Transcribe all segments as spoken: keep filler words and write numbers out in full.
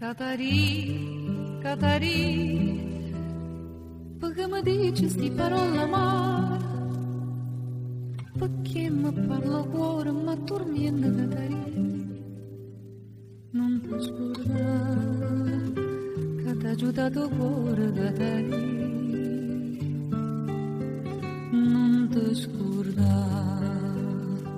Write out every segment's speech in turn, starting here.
Catari, Catari, perché mi dici sti parole amare? Perché mi parla cuore, ma dormiendo Catari? Non ti scordare che ti ha aiutato il cuore Catari? Non ti scordare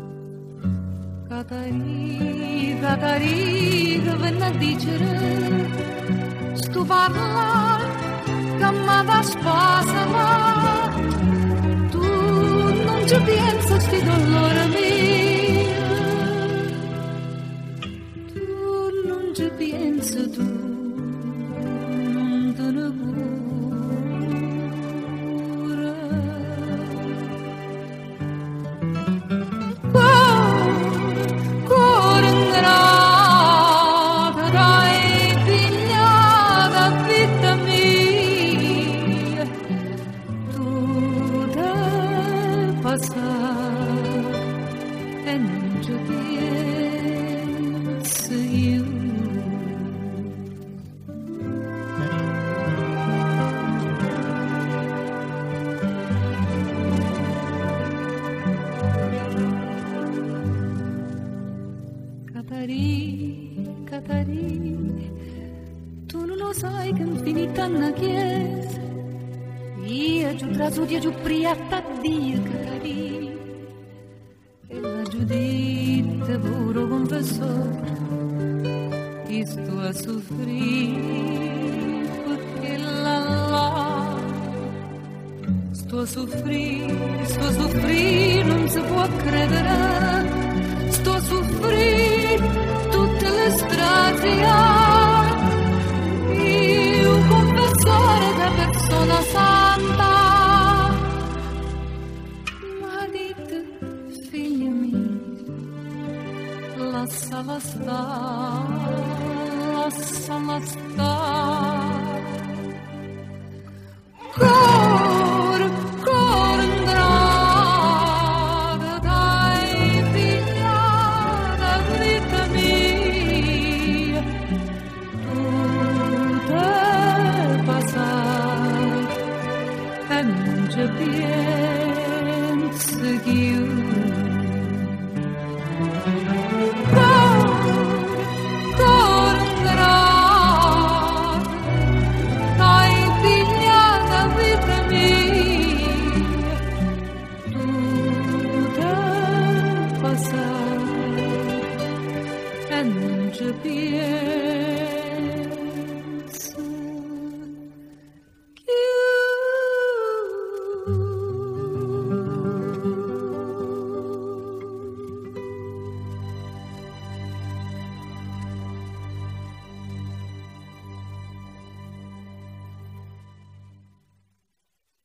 Catari, Catari, che venne a dire sto parlare che mi da spasa, ma tu non ci pensi sti dolore mio, tu non ci pensi, tu non te ne e non ci penso io. Catari, Catari, tu non lo sai che infinita una chiesa io giù trasudia giù priata a Dio Catari. E la giuditta puro confessore che sto a soffrire perché la la sto a soffrire, sto a soffrire, non si può credere, sto a soffrire tutte le strade. Io confessore da persona santa, lasciala stare, lasciala stare. Cor, cor ingrata, dai figlia da vita mia, tu te passai e non ci pensi più. E non ci pensi.